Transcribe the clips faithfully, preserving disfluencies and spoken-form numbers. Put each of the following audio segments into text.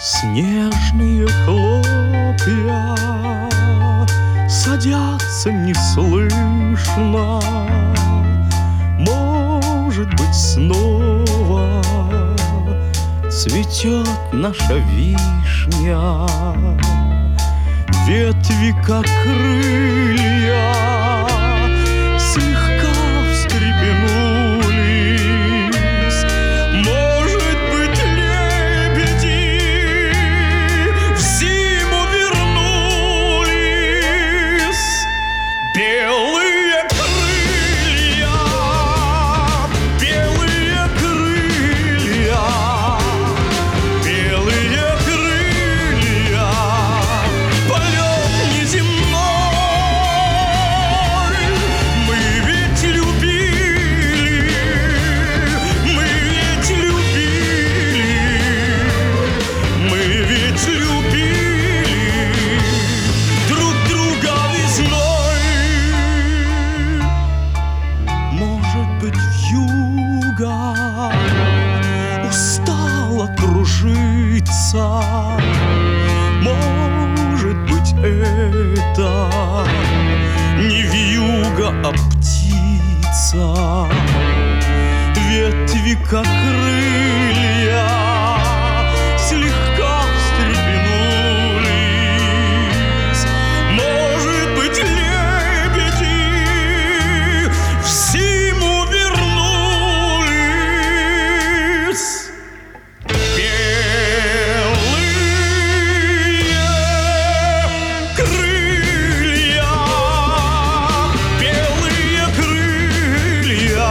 Снежные хлопья садятся неслышно. Может быть, снова цветет наша вишня. Ветви, как крылья, слегка встрепенулись. Может быть, лебеди в зиму вернулись. Белые крылья, белые крылья, белые крылья, полет неземной. Мы ведь любили, мы ведь любили, мы ведь любили друг друга весной. Может быть, вьюга устала кружиться. Может быть, это не вьюга, а птица. Ветви, как крылья, слегка встрепенулись. Может быть, лебеди в зиму вернулись. Белые крылья, белые крылья,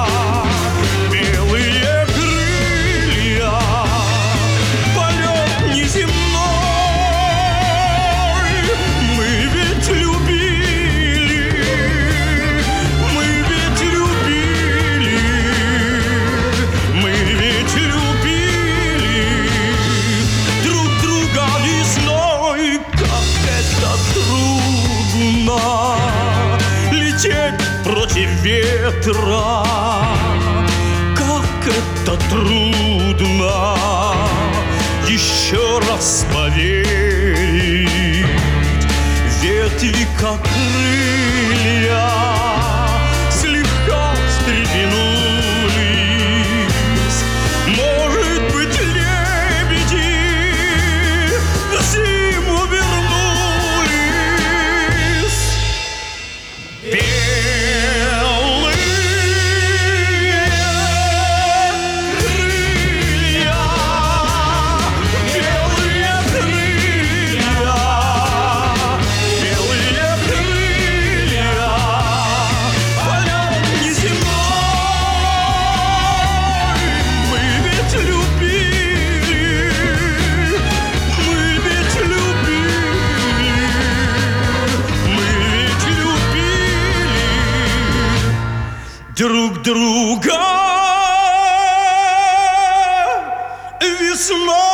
белые крылья, полет неземной. Мы ведь любили, мы ведь любили, мы ведь любили друг друга весной. Как это трудно лететь против ветра, как это трудно еще раз поверить. Ветви, как крылья, слегка встрепенулись. Может быть, лебеди в зиму вернулись. Белые крылья, белые крылья, белые крылья, полет неземной. Мы ведь любили, мы ведь любили, мы ведь любили друг друга весной.